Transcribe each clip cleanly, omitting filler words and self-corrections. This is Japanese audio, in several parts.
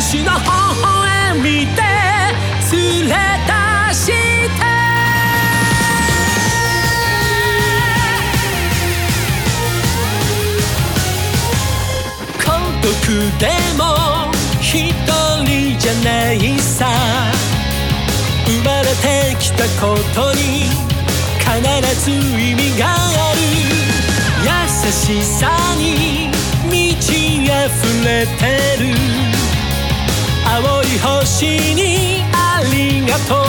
使の微笑みで連れ出して孤独でも一人じゃないさ生まれてきたことに必ず意味がある優しさに満ち溢れてる青い星にありがとう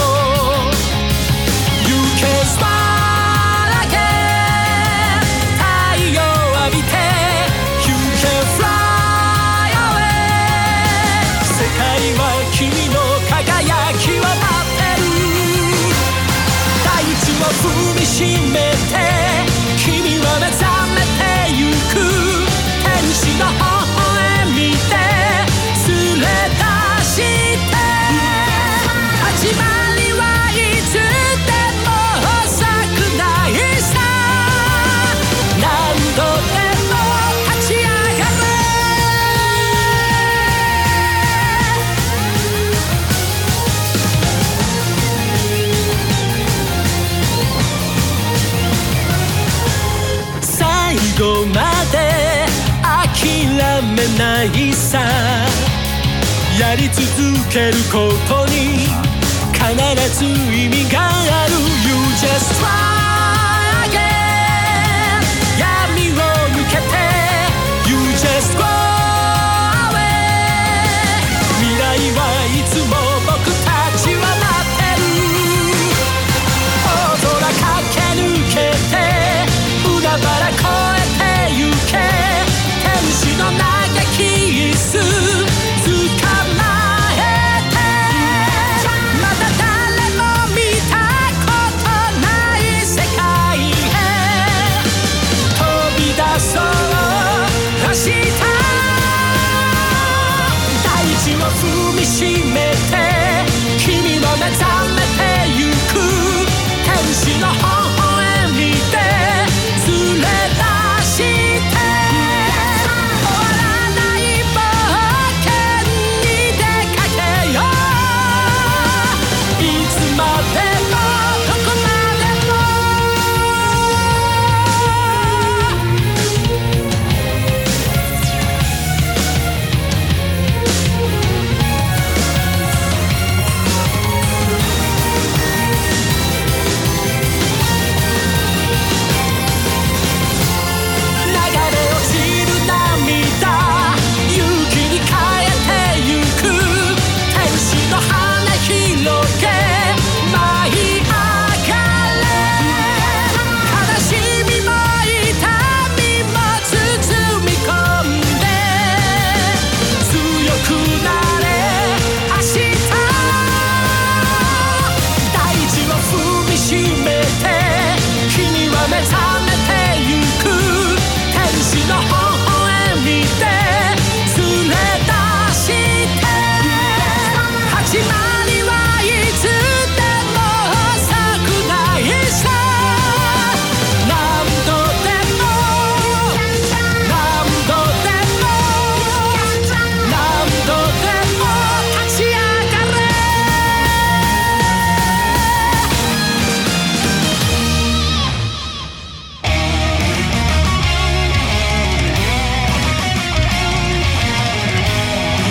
You can smile again 太陽浴びて You can fly away 世界は君の輝きを待ってる大地を踏みしめて君は目覚めてゆく天使の微笑みで連れ出して始まりはいつでも遅くないさ何度でも立ち上がれ最後まで諦めないさやり続けることに必ず意味がある You just try again 闇を抜けて You just go away 未来はいつも僕たちは待ってる大空駆け抜けて海原越えてゆけ天使の嘆き椅子捕まえてまだ誰も見たことない世界へ飛び出そう明日大地を踏みしめて君は目覚めてゆく天使の